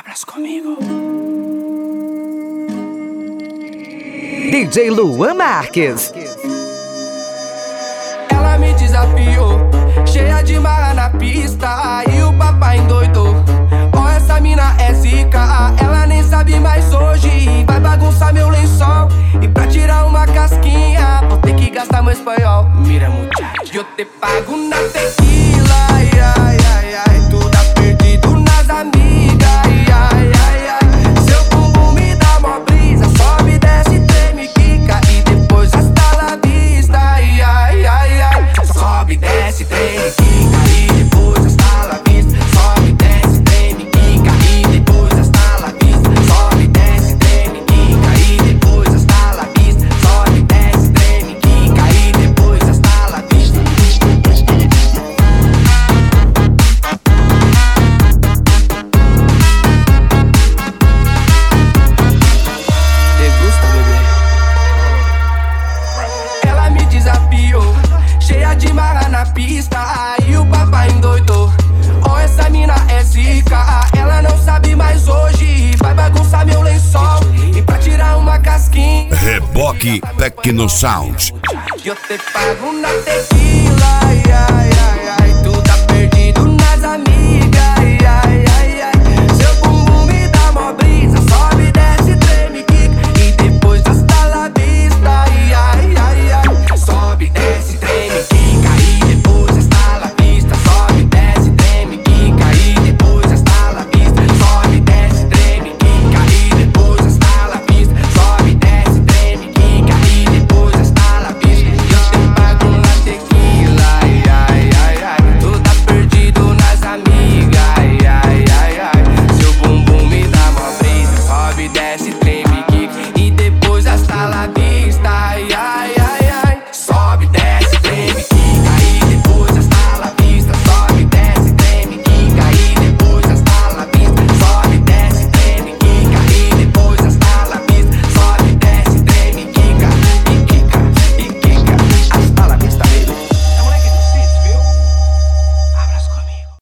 Faz comigo. DJ Luan Marques. Ela me desafiou, cheia de marra na pista, aí o papai endoidou. Ó, essa mina é zica, ela nem sabe mais hoje. Vai bagunçar meu lençol, e pra tirar uma casquinha vou ter que gastar meu espanhol. Mira, muchacho, eu te pago na tequila. Ai, ai, ai, ai, tu tá perdido nas amigas. Ai, ai, ai, ai, seu bumbum me dá mó brisa. Sobe, desce, treme, quica e depois hasta la vista. Ai, ai, ai, ai, sobe, desce, treme, quica e depois hasta la vista. Sobe, desce, treme, quica e depois hasta la vista. Sobe, desce, treme, quica e depois hasta la vista. Sobe, desce, treme, quica e depois hasta la vista. Te gusta, bebê? Ela me desafiou, cheia de marra na pista, aí o papai endoidou. Ó, essa mina é zica, ela não sabe mais hoje. Vai bagunçar meu lençol, e pra tirar uma casquinha Reboque Tecno Sound. eu te pago na tequila. Ai, ai, ai.